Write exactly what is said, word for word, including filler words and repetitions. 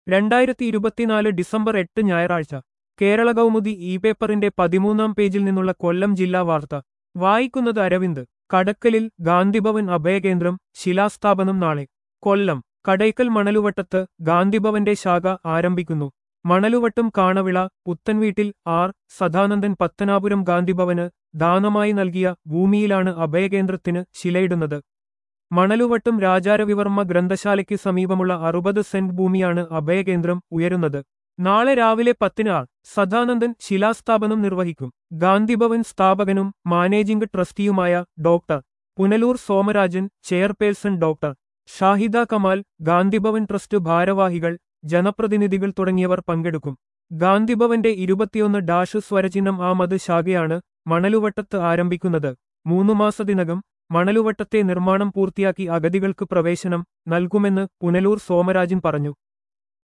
രണ്ടായിരത്തി ഇരുപത്തിനാല് ഡിസംബർ എട്ട് ഞായറാഴ്ച കേരള കൗമുദി ഇ പേപ്പറിന്റെ പതിമൂന്നാം പേജിൽ നിന്നുള്ള കൊല്ലം ജില്ലാ വാർത്ത വായിക്കുന്നത് അരവിന്ദ്. കടക്കലിൽ ഗാന്ധിഭവൻ അഭയകേന്ദ്രം ശിലാസ്ഥാപനം നാളെ. കൊല്ലം കടയ്ക്കൽ മണലുവട്ടത്ത് ഗാന്ധിഭവന്റെ ശാഖ ആരംഭിക്കുന്നു. മണലുവട്ടം കാണവിള പുത്തൻവീട്ടിൽ ആർ സദാനന്ദൻ പത്തനാപുരം ഗാന്ധിഭവന് ദാനമായി നൽകിയ ഭൂമിയിലാണ് അഭയകേന്ദ്രത്തിന് ശിലയിടുന്നത്. മണലുവട്ടം രാജാരവിവർമ്മ ഗ്രന്ഥശാലയ്ക്ക് സമീപമുള്ള അറുപത് സെന്റ് ഭൂമിയാണ് അഭയകേന്ദ്രം ഉയരുന്നത്. നാളെ രാവിലെ പത്തിന് ആർ സദാനന്ദൻ ശിലാസ്ഥാപനം നിർവഹിക്കും. ഗാന്ധിഭവൻ സ്ഥാപകനും മാനേജിംഗ് ട്രസ്റ്റിയുമായ doctor Punalur Somarajan, chairperson doctor Shahida Kamal, Gandhibhavan trust ഭാരവാഹികൾ, ജനപ്രതിനിധികൾ തുടങ്ങിയവർ പങ്കെടുക്കും. ഗാന്ധിഭവന്റെ ഇരുപത്തിയൊന്ന് ഡാഷ് സ്വരചിഹ്നം ആ മത് ശാഖയാണ് മണലുവട്ടത്ത് ആരംഭിക്കുന്നത്. മൂന്നു മാസത്തിനകം മണലുവട്ടത്തെ നിർമ്മാണം പൂർത്തിയാക്കി അഗതികൾക്ക് പ്രവേശനം നൽകുമെന്ന് പുനലൂർ സോമരാജൻ പറഞ്ഞു.